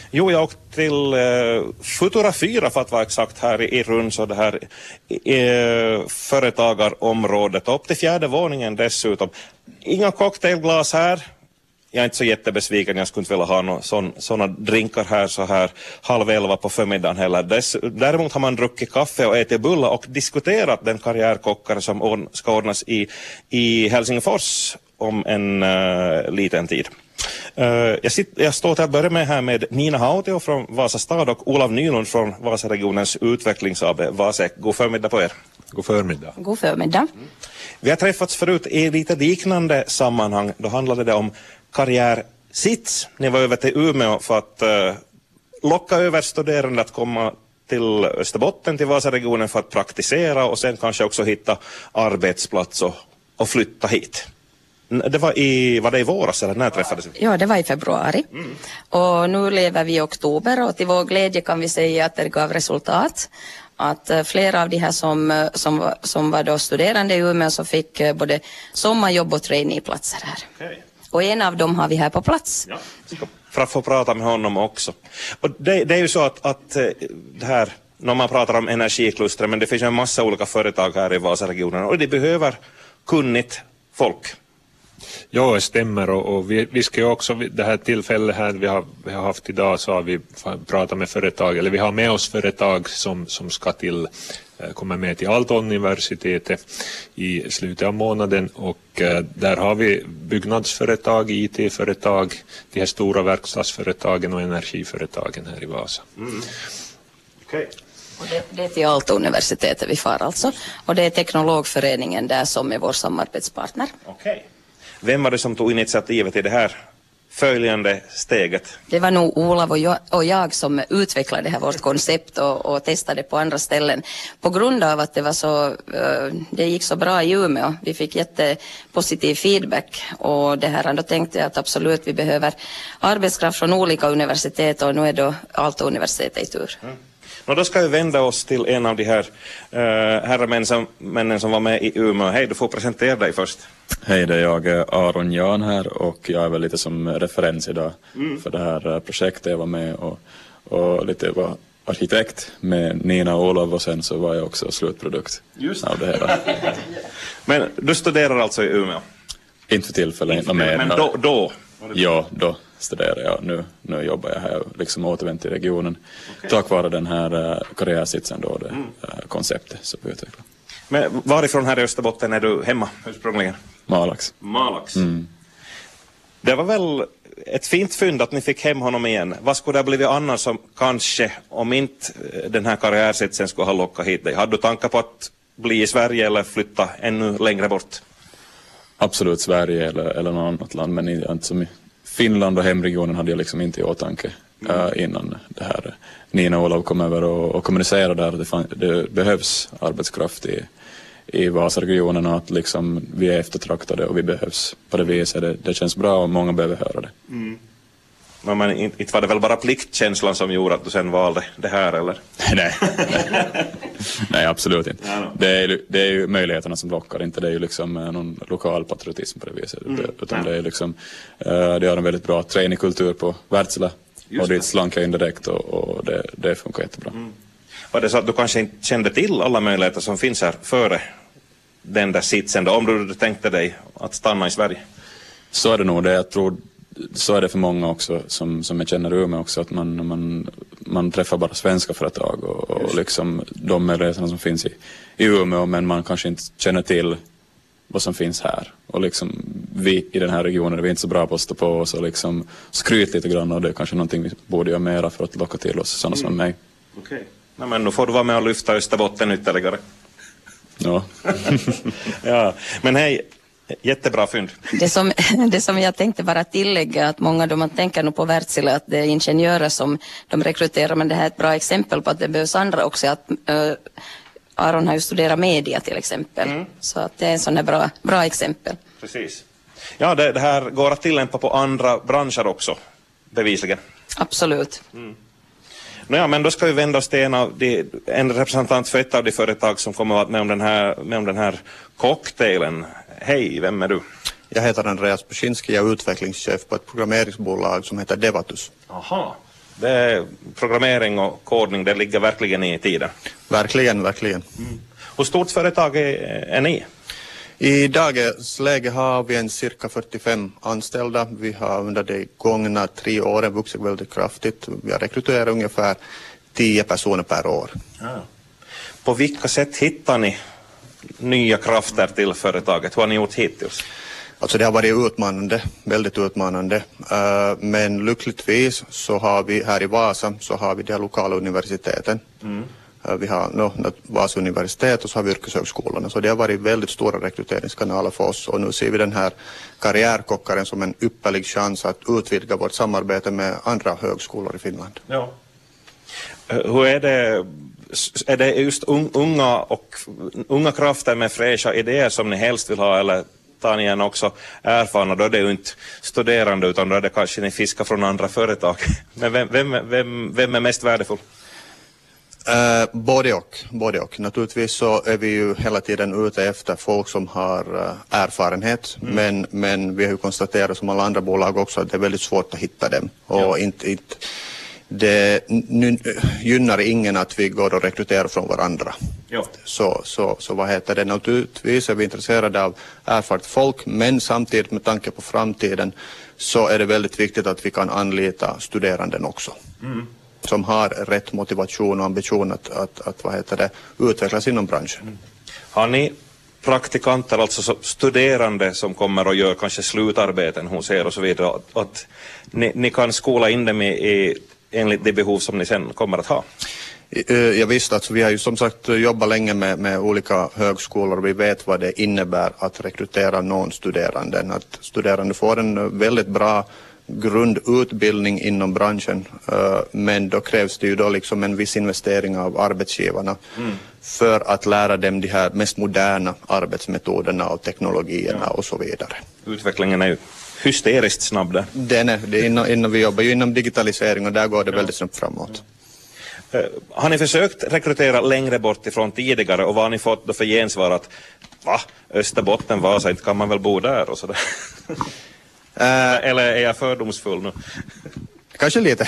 Jo, jag åkte till Futura 4 för att vara exakt här i Runds och det här företagarområdet. Upp till 4:e våningen dessutom. Inga cocktailglas här. Jag är inte så jättebesviken, jag skulle inte vilja ha sådana drinkar här så här 10:30 på förmiddagen heller. Däremot har man druckit kaffe och ätit bullar och diskuterat den karriärkockare som ska ordnas i Helsingfors om en liten tid. Jag står till att börja med här med Nina Hautio från Vasa stad och Olav Nylund från Vasaregionens utvecklings AB Vasek. God förmiddag på er. God förmiddag. God förmiddag. Vi har träffats förut i lite liknande sammanhang. Då handlade det om karriärsits. Ni var över till Umeå för att locka över studerande att komma till Österbotten, till Vasaregionen för att praktisera och sen kanske också hitta arbetsplats och flytta hit. Det var det i våras eller när träffades vi? Ja, det var i februari. Och nu lever vi i oktober och till vår glädje kan vi säga att det gav resultat. Att flera av de här som var då studerande i Umeå så fick både sommarjobb och traineeplatser här. Okay. Och en av dem har vi här på plats. Ja, för att få prata med honom också. Och det är ju så att det här, när man pratar om energikluster, men det finns ju en massa olika företag här i Vasaregionen och de behöver kunnigt folk. Ja, det stämmer och vi ska ju också, det här tillfället här vi har haft idag så har vi pratat med företag, eller vi har med oss företag som ska komma med till Aalto-universitetet i slutet av månaden och där har vi byggnadsföretag, IT-företag, de här stora verkstadsföretagen och energiföretagen här i Vasa. Okay. Och det är till Aalto-universitetet vi far alltså och det är Teknologföreningen där som är vår samarbetspartner. Okay. Vem var det som tog initiativet i det här följande steget? Det var nog Olav och jag som utvecklade det här vårt koncept och testade på andra ställen. På grund av att det gick så bra i Umeå. Vi fick jättepositiv feedback och det här, då tänkte jag att absolut vi behöver arbetskraft från olika universitet och nu är då Aalto-universitetet i tur. Och då ska vi vända oss till en av de här herremännen som var med i Umeå. Hej, du får presentera dig först. Hej, det är jag Aron Jan här och jag är väl lite som referens idag för det här projektet. Jag var med och lite var arkitekt med Nina och Olof och sen så var jag också slutprodukt av det hela. Men du studerar alltså i Umeå? Inte för tillfället. Men då? Ja, då studerar jag. Nu jobbar jag här och liksom återvänt till regionen. Okay. Tack vare den här karriärsitsen då, det konceptet som vi utvecklar. Men varifrån här i Österbotten är du hemma ursprungligen? Malax. Det var väl ett fint fynd att ni fick hem honom igen. Vad skulle det ha blivit annars som kanske, om inte den här karriärsitsen skulle ha lockat hit dig? Hade du tankar på att bli i Sverige eller flytta ännu längre bort? Absolut Sverige eller något annat land, men inte som i Finland och hemregionen hade jag liksom inte i åtanke innan det här. Nina och Olav kom över och kommunicerade där att det behövs arbetskraft i Vasaregionen och att liksom vi är eftertraktade och vi behövs på det viset. Det känns bra och många behöver höra det. Men inte var det väl bara pliktkänslan som gjorde att du sen valde det här, eller? Nej, absolut inte. Det är ju möjligheterna som lockar, inte det är ju liksom någon lokal patriotism på det viset. Utan det är liksom, det har en väldigt bra trainingkultur på Wärtsilä och dit slankar in direkt och det funkar jättebra. Var det så att du kanske inte kände till alla möjligheter som finns här före den där sitsen då, om du tänkte dig att stanna i Sverige? Så är det nog, jag tror så är det för många också som jag känner i Umeå också, att man träffar bara svenska företag och liksom de möjligheterna som finns i Umeå, men man kanske inte känner till vad som finns här. Och liksom vi i den här regionen, vi är inte så bra på att stå på oss och liksom skryta lite grann, och det är kanske någonting vi borde göra mera för att locka till oss sådana som mig. Okej. Men nu får du vara med och lyfta Österbotten ytterligare. Ja. Ja, men hej, jättebra fynd. Det som jag tänkte bara tillägga, att många då man tänker nog på Wärtsilä att det är ingenjörer som de rekryterar, men det här är ett bra exempel på att det behövs andra också. Att Aron har ju studerat media till exempel, så att det är en sån här bra exempel. Precis. Ja, det här går att tillämpa på andra branscher också, bevisligen. Absolut. Nåja, men då ska vi vända oss till en representant för ett av de företag som kommer att med om den här cocktailen. Hej, vem är du? Jag heter Andreas Pyszinski, jag är utvecklingschef på ett programmeringsbolag som heter Devatus. Aha. Programmering och kodning, det ligger verkligen i tiden. Verkligen. Hur stort företag är ni? I dagens läge har vi en cirka 45 anställda. Vi har under de gångna 3 åren vuxit väldigt kraftigt. Vi har rekryterat ungefär 10 personer per år. På vilka sätt hittar ni nya krafter till företaget? Hur har ni gjort hittills? Alltså det har varit utmanande, väldigt utmanande. Men lyckligtvis så har vi här i Vasa så har vi de här lokala universiteten. Vi har Vasa universitet och så har vi yrkeshögskolorna. Så det har varit väldigt stora rekryteringskanaler för oss. Och nu ser vi den här karriärkockaren som en ypperlig chans att utvidga vårt samarbete med andra högskolor i Finland. Ja. Hur är det? Är det just unga krafter med fräscha idéer som ni helst vill ha, eller tar ni en också erfarna? Då är det ju inte studerande utan då är det kanske ni fiskar från andra företag. Men vem är mest värdefull? Både och. Naturligtvis så är vi ju hela tiden ute efter folk som har erfarenhet. Men vi har ju konstaterat som alla andra bolag också att det är väldigt svårt att hitta dem. Och det gynnar ingen att vi går och rekryterar från varandra. Ja. Så vad heter det? Naturligtvis är vi intresserade av erfaret folk, men samtidigt med tanke på framtiden så är det väldigt viktigt att vi kan anlita studeranden också. Som har rätt motivation och ambition att vad heter det, utvecklas inom branschen. Har ni praktikanter, alltså studerande som kommer och gör kanske slutarbeten hos er och så vidare, att ni kan skola in dem enligt de behov som ni sen kommer att ha? Jag visste att vi har ju som sagt jobbat länge med olika högskolor och vi vet vad det innebär att rekrytera någon studerande. Att studerande får en väldigt bra grundutbildning inom branschen, men då krävs det ju då liksom en viss investering av arbetsgivarna för att lära dem de här mest moderna arbetsmetoderna och teknologierna och så vidare. Utvecklingen är ju hysteriskt snabb där. Vi jobbar ju inom digitalisering och där går det väldigt snabbt framåt. Har ni försökt rekrytera längre bort ifrån tidigare och vad har ni fått då för gensvar att Österbotten, Vasa, inte kan man väl bo där och sådär? Eller är jag fördomsfull nu? Kanske lite.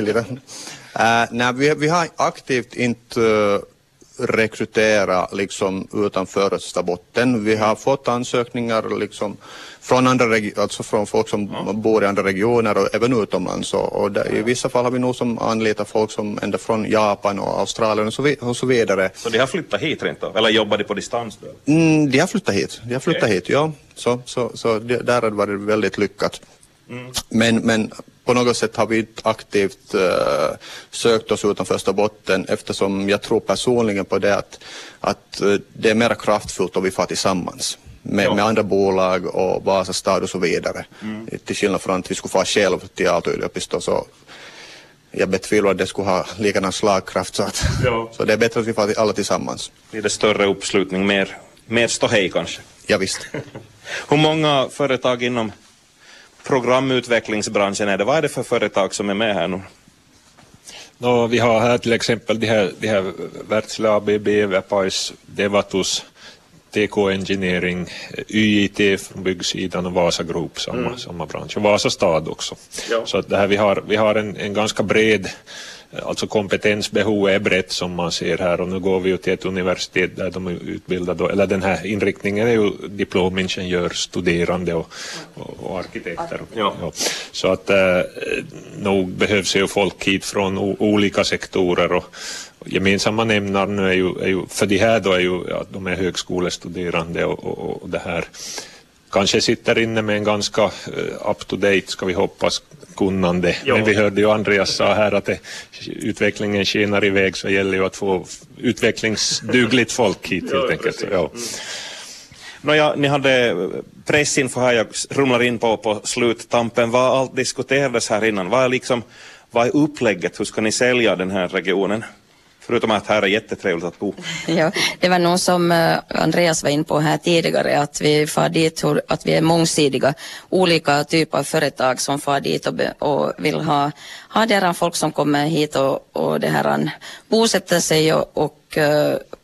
Nej, vi har aktivt inte rekryterat liksom utanför Österbotten. Vi har fått ansökningar liksom från andra alltså från folk som bor i andra regioner och även utomlands. Och i vissa fall har vi nog som anlitar folk som ända från Japan och Australien och så vidare. Så de har flyttat hit rent då? Eller jobbar de på distans då? De har flyttat hit, ja. Så där har det varit väldigt lyckat. Men på något sätt har vi inte aktivt sökt oss utanför Österbotten eftersom jag tror personligen på det att det är mer kraftfullt om vi får tillsammans med andra bolag och Vasa stad och så vidare. Till skillnad från att vi skulle få själv till Aalto-yliopisto så jag betvivlar att det skulle ha likadant slagkraft så det är bättre att vi får alla tillsammans. Blir det större uppslutning, mer ståhej kanske? Ja visst. Hur många företag inom programutvecklingsbranschen är det? Vad är det för företag som är med här nu? Vi har här till exempel de här Wärtsilä, ABB, Väpais, Devatus, TK Engineering, YIT från byggsidan och Vasa Group, samma bransch. Och Vasa stad också. Ja. Så att det här, vi har en ganska bred, alltså kompetensbehov är brett som man ser här och nu går vi ju till ett universitet där de är utbildade, eller den här inriktningen är ju diplomingenjörsstuderande och arkitekter. Ja. Så att nog behövs ju folk hit från olika sektorer och gemensamma nämnaren nu är ju för de här då är ju att de är högskolestuderande och det här kanske sitter inne med en ganska up-to-date, ska vi hoppas, kunnande. Jo. Men vi hörde ju Andreas sa här att utvecklingen skenar iväg så gäller ju att få utvecklingsdugligt folk hit helt enkelt. Nåja, ni hade pressinfo här, jag rumlar in på sluttampen. Vad allt diskuterades här innan? Vad är upplägget? Hur ska ni sälja den här regionen? Förutom att här är jättetrevligt att bo. Ja, det var nog som Andreas var in på här tidigare, att vi far dit, att vi är mångsidiga, olika typer av företag som far dit och vill ha det här folk som kommer hit och det här bosätter sig och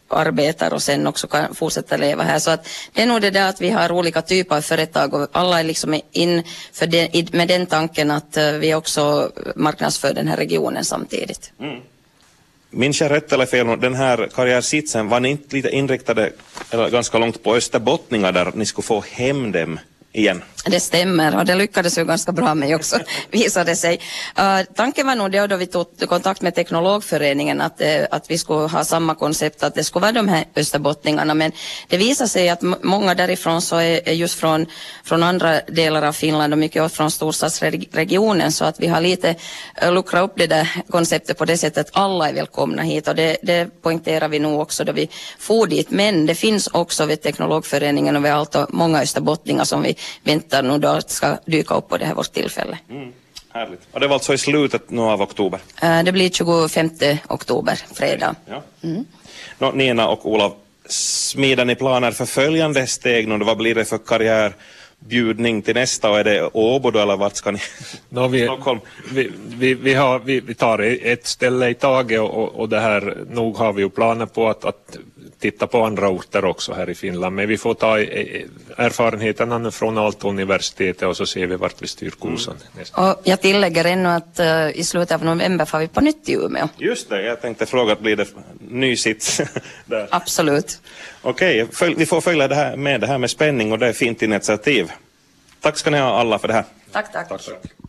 arbetar och sen också kan fortsätta leva här. Så att det är nog det där att vi har olika typer av företag och alla är liksom in för det, med den tanken att vi också marknadsför den här regionen samtidigt. Minns jag rätt eller fel, den här karriärsitsen, var ni inte lite inriktade eller ganska långt på österbottningar där ni skulle få hem dem igen? Det stämmer och det lyckades ju ganska bra med också, visade sig. Tanken var nog det då vi tog kontakt med Teknologföreningen att vi skulle ha samma koncept, att det skulle vara de här österbottningarna, men det visade sig att många därifrån så är just från andra delar av Finland och mycket från storstadsregionen, så att vi har lite luckrat upp det där konceptet på det sättet att alla är välkomna hit, och det poängterar vi nog också då vi får dit, men det finns också vid Teknologföreningen och vi har alltså många österbottningar som vi väntar nu då ska dyka upp på det här vårt tillfälle. Härligt. Och det var alltså i slutet nu av oktober? Det blir 25 oktober, fredag. Ja. Nina och Olof, smider ni planer för följande steg nu? Vad blir det för karriärbjudning till nästa, och är det Åbo då eller vart ska ni? Stockholm? Vi tar ett ställe i taget och det här, nog har vi ju planer på att titta på andra orter också här i Finland, men vi får ta erfarenheterna nu från Aalto-universitetet och så ser vi vart vi styr kursen. Och jag tillägger ännu att i slutet av november får vi på nytt i Umeå. Just det, jag tänkte fråga att blir det ny sits där? Absolut. Okej, vi får följa det här med spänning och det är fint initiativ. Tack ska ni ha alla för det här. Tack.